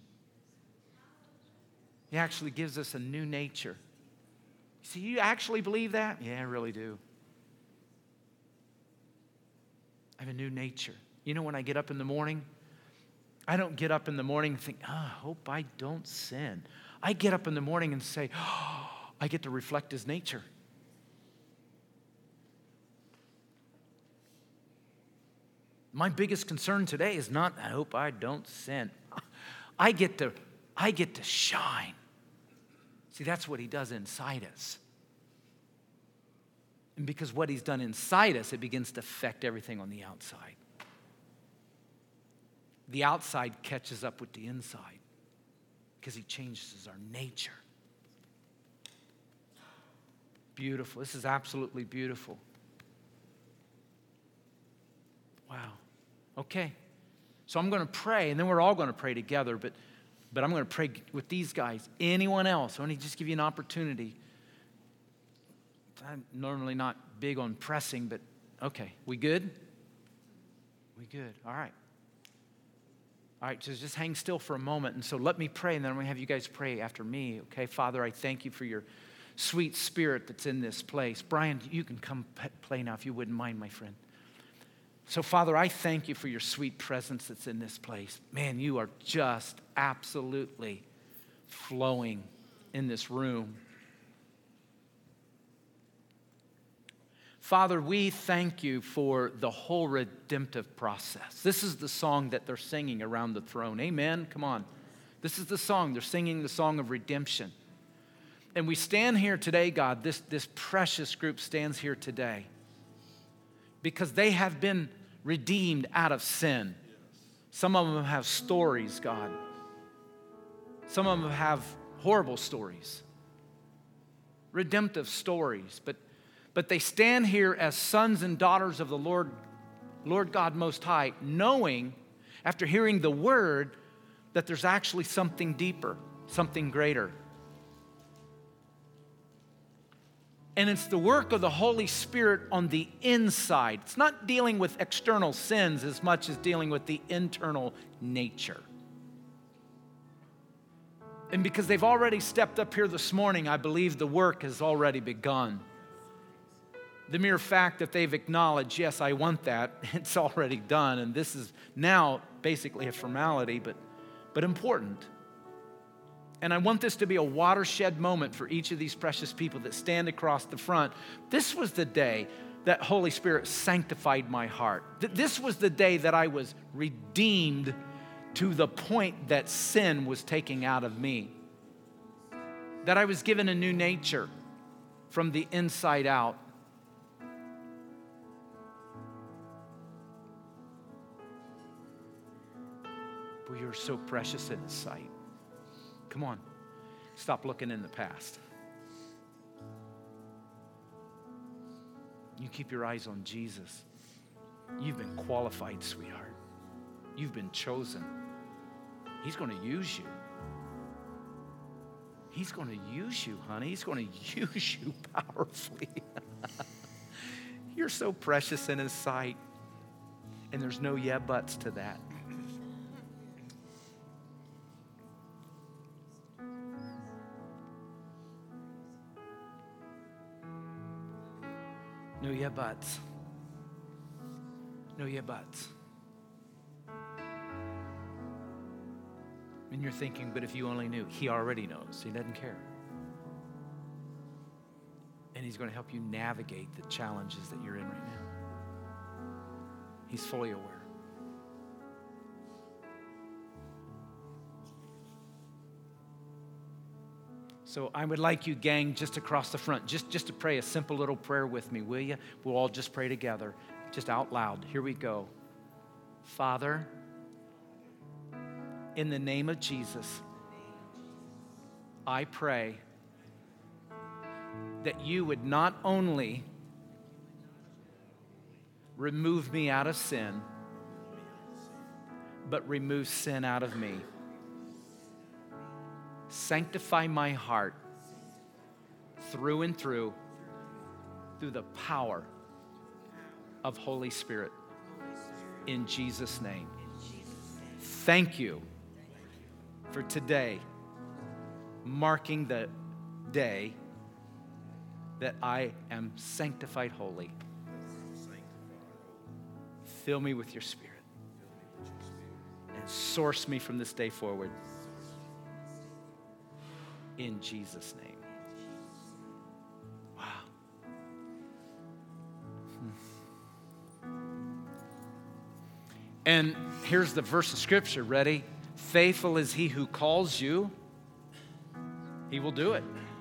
He actually gives us a new nature. See, you actually believe that? Yeah, I really do. I have a new nature. You know, when I get up in the morning, I don't get up in the morning and think, oh, I hope I don't sin. I get up in the morning and say, oh, I get to reflect his nature. My biggest concern today is not, I hope I don't sin. I get to, I get to shine. See, that's what he does inside us. And because what he's done inside us, it begins to affect everything on the outside. The outside catches up with the inside because he changes our nature. Beautiful. This is absolutely beautiful. Wow. Okay. So I'm going to pray, and then we're all going to pray together, but, but I'm going to pray with these guys. Anyone else? I want to just give you an opportunity. I'm normally not big on pressing, but okay. We good? We good. All right. All right, so just hang still for a moment. And so let me pray, and then I'm going to have you guys pray after me. Okay, Father, I thank you for your sweet spirit that's in this place. Brian, you can come play now if you wouldn't mind, my friend. So, Father, I thank you for your sweet presence that's in this place. Man, you are just absolutely flowing in this room. Father, we thank you for the whole redemptive process. This is the song that they're singing around the throne. Amen? Come on. This is the song. They're singing the song of redemption. And we stand here today, God, this, this precious group stands here today because they have been redeemed out of sin. Some of them have stories, God. Some of them have horrible stories, redemptive stories, but, but they stand here as sons and daughters of the Lord, Lord God Most High, knowing, after hearing the word, that there's actually something deeper, something greater. And it's the work of the Holy Spirit on the inside. It's not dealing with external sins as much as dealing with the internal nature. And because they've already stepped up here this morning, I believe the work has already begun. The mere fact that they've acknowledged, yes, I want that, it's already done. And this is now basically a formality, but, but important. And I want this to be a watershed moment for each of these precious people that stand across the front. This was the day that Holy Spirit sanctified my heart. This was the day that I was redeemed to the point that sin was taken out of me. That I was given a new nature from the inside out. Boy, you're so precious in His sight. Come on, stop looking in the past. You keep your eyes on Jesus. You've been qualified, sweetheart. You've been chosen. He's going to use you. He's going to use you, honey. He's going to use you powerfully. You're so precious in His sight. And there's no yeah buts to that. No yeah buts. No yeah buts. And you're thinking, but if you only knew, He already knows. He doesn't care. And He's going to help you navigate the challenges that you're in right now. He's fully aware. So I would like you, gang, just across the front, just, just to pray a simple little prayer with me, will you? We'll all just pray together, just out loud. Here we go. Father, in the name of Jesus, I pray that you would not only remove me out of sin, but remove sin out of me. Sanctify my heart through and through, through the power of Holy Spirit. In Jesus' name. Thank you for today, marking the day that I am sanctified holy. Fill me with your Spirit and source me from this day forward. In Jesus' name. Wow. Hmm. And here's the verse of Scripture. Ready? Faithful is He who calls you. He will do it.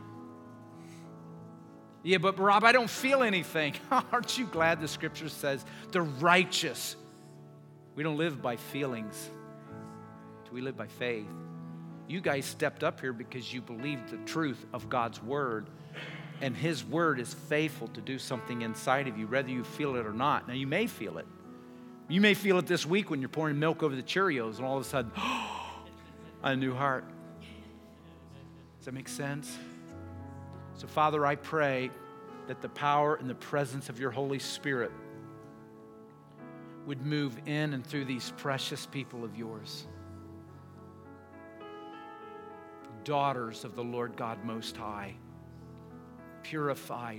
Yeah, but Rob, I don't feel anything. Aren't you glad the Scripture says the righteous? We don't live by feelings. We live by faith. You guys stepped up here because you believed the truth of God's word, and His word is faithful to do something inside of you, whether you feel it or not. Now, you may feel it. You may feel it this week when you're pouring milk over the Cheerios, and all of a sudden, oh, a new heart. Does that make sense? So, Father, I pray that the power and the presence of your Holy Spirit would move in and through these precious people of yours. Daughters of the Lord God Most High. purified,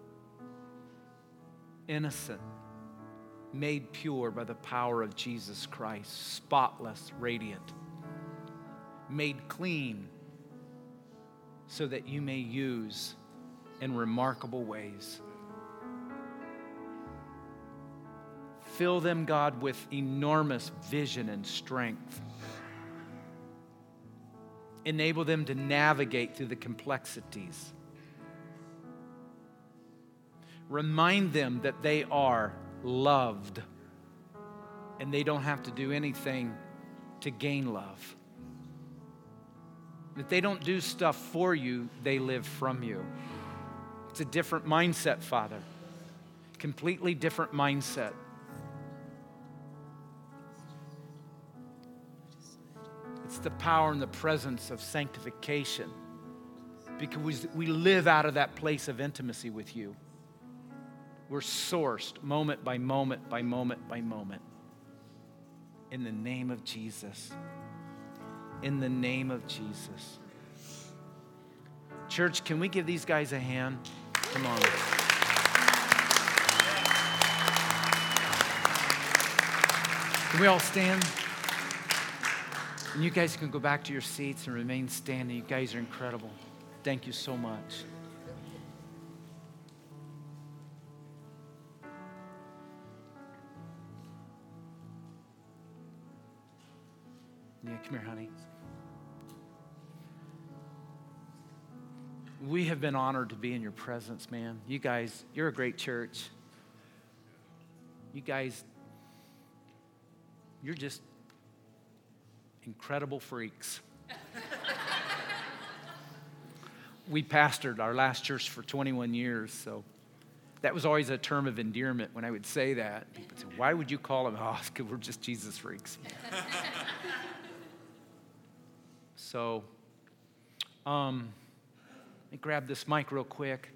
innocent, made pure by the power of Jesus Christ, spotless, radiant, made clean so that you may use in remarkable ways. Fill them, God, with enormous vision and strength. Enable them to navigate through the complexities. Remind them that they are loved and they don't have to do anything to gain love. That they don't do stuff for you, they live from you. It's a different mindset, Father. Completely different mindset. It's the power and the presence of sanctification because we live out of that place of intimacy with you. We're sourced moment by moment by moment by moment. In the name of Jesus. In the name of Jesus. Church, can we give these guys a hand? Come on. Can we all stand? And you guys can go back to your seats and remain standing. You guys are incredible. Thank you so much. Yeah, come here, honey. We have been honored to be in your presence, man. You guys, you're a great church. You guys, you're just incredible freaks. We pastored our last church for twenty-one years, so that was always a term of endearment when I would say that. People would say, why would you call them? Oh, because we're just Jesus freaks. So, um, let me grab this mic real quick.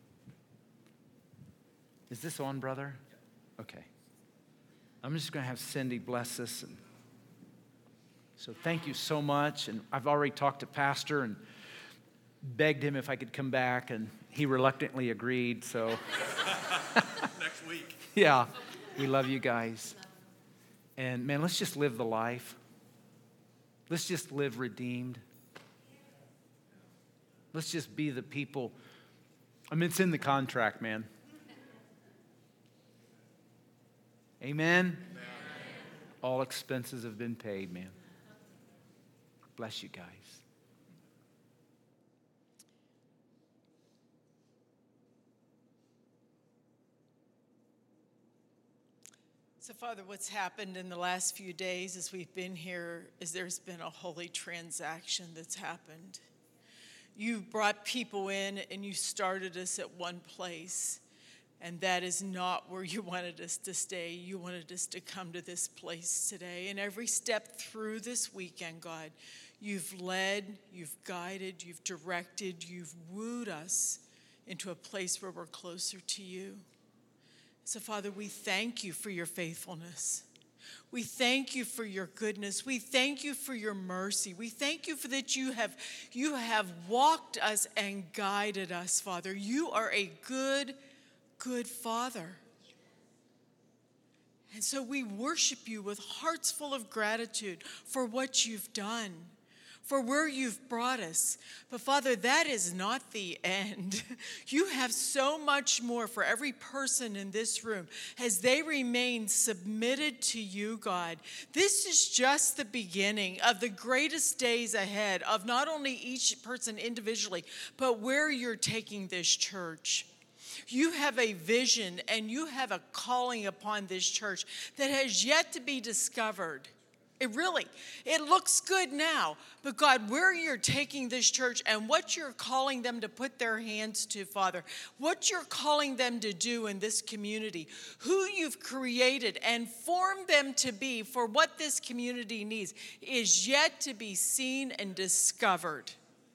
Is this on, brother? Okay. I'm just going to have Cindy bless this. And so thank you so much. And I've already talked to Pastor and begged him if I could come back, and he reluctantly agreed. So next week. Yeah, we love you guys. And man, let's just live the life. Let's just live redeemed. Let's just be the people. I mean, it's in the contract, man. Amen? Amen. All expenses have been paid, man. Bless you guys. So, Father, what's happened in the last few days as we've been here is there's been a holy transaction that's happened. You brought people in and you started us at one place, and that is not where you wanted us to stay. You wanted us to come to this place today. And every step through this weekend, God, you've led, you've guided, you've directed, you've wooed us into a place where we're closer to you. So, Father, we thank you for your faithfulness. We thank you for your goodness. We thank you for your mercy. We thank you for that you have, you have walked us and guided us, Father. You are a good, good Father. And so we worship you with hearts full of gratitude for what you've done, for where you've brought us. But Father, that is not the end. You have so much more for every person in this room as they remain submitted to you, God. This is just the beginning of the greatest days ahead of not only each person individually, but where you're taking this church. You have a vision and you have a calling upon this church that has yet to be discovered. It really, it looks good now, but God, where you're taking this church and what you're calling them to put their hands to, Father, what you're calling them to do in this community, who you've created and formed them to be for what this community needs is yet to be seen and discovered.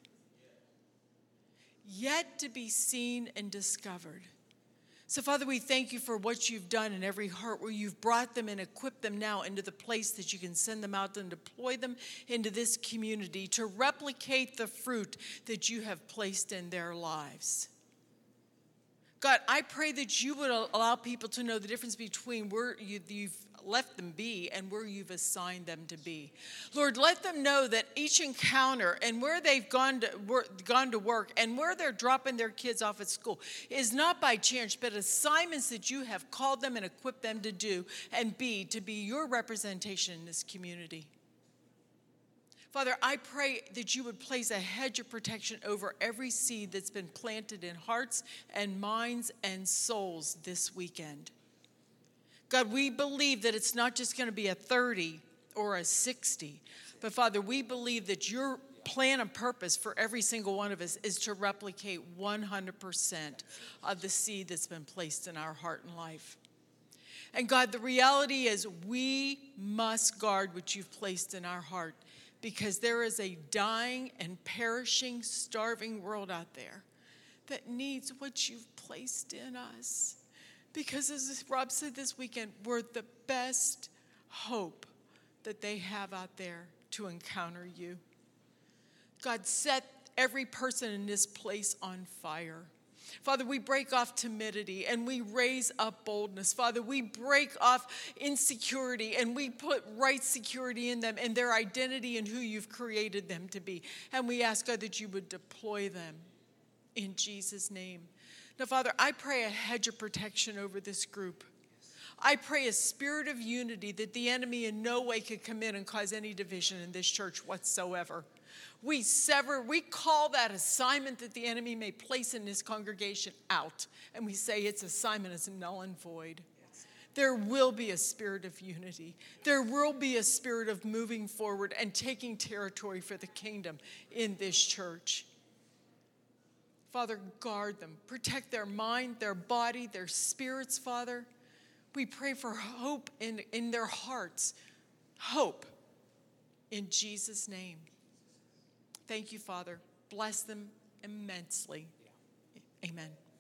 Yet to be seen and discovered. So, Father, we thank you for what you've done in every heart where you've brought them and equipped them now into the place that you can send them out and deploy them into this community to replicate the fruit that you have placed in their lives. God, I pray that you would allow people to know the difference between where you, you've left them be and where you've assigned them to be. Lord, let them know that each encounter and where they've gone to work, gone to work and where they're dropping their kids off at school is not by chance, but assignments that you have called them and equipped them to do and be, to be your representation in this community. Father, I pray that you would place a hedge of protection over every seed that's been planted in hearts and minds and souls this weekend. God, we believe that it's not just going to be a thirty or a sixty, but Father, we believe that your plan and purpose for every single one of us is to replicate one hundred percent of the seed that's been placed in our heart and life. And God, the reality is we must guard what you've placed in our heart, because there is a dying and perishing, starving world out there that needs what you've placed in us. Because as Rob said this weekend, we're the best hope that they have out there to encounter you. God, set every person in this place on fire. Father, we break off timidity and we raise up boldness. Father, we break off insecurity and we put right security in them and their identity and who you've created them to be. And we ask, God, that you would deploy them in Jesus' name. Now, Father, I pray a hedge of protection over this group. I pray a spirit of unity that the enemy in no way could come in and cause any division in this church whatsoever. We sever, we call that assignment that the enemy may place in this congregation out. And we say its assignment is null and void. There will be a spirit of unity. There will be a spirit of moving forward and taking territory for the kingdom in this church. Father, guard them. Protect their mind, their body, their spirits, Father. We pray for hope in, in their hearts. Hope in Jesus' name. Thank you, Father. Bless them immensely. Amen.